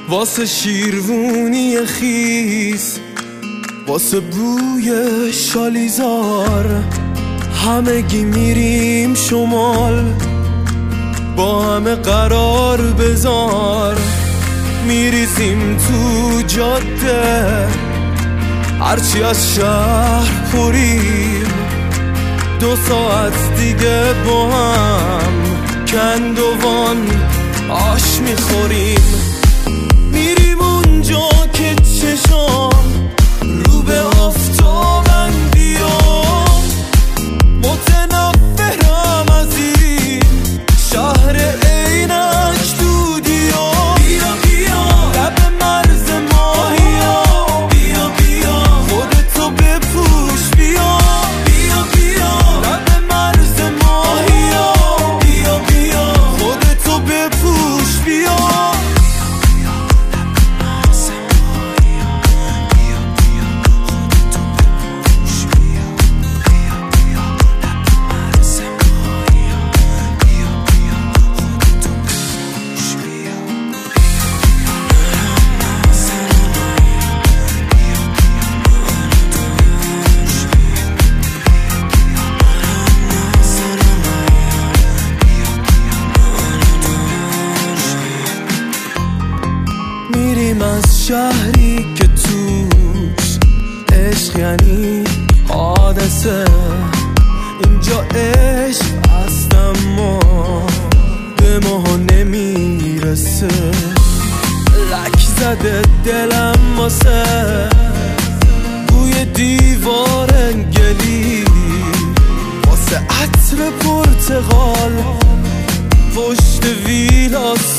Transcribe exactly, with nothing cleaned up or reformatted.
واسه شیروونی خیس، واسه بوی شالیزار، همگی میریم شمال، با همه قرار بذار. میریزیم تو جاده، هرچی از شهر پریم، دو ساعت دیگه با هم کندوان آش میخوریم. میریم اونجا که چشام رو به آفتابن، بیام متنفرم از این شهر عینک دودیا. بیا بیا لب مرز ماهیا، بیا بیا خودتو بپوش، بیا بیا بیا لب مرز ماهیا، بیا بیا خودتو بپوش، بیا. میریم از شهری که توش عشق یعنی حادثه، اینجا عشق هست اما به ماها نمیرسه. لک زده دلم واسه بوی دیوار انگلی، واسه عطر پرتقال پشت ویلاس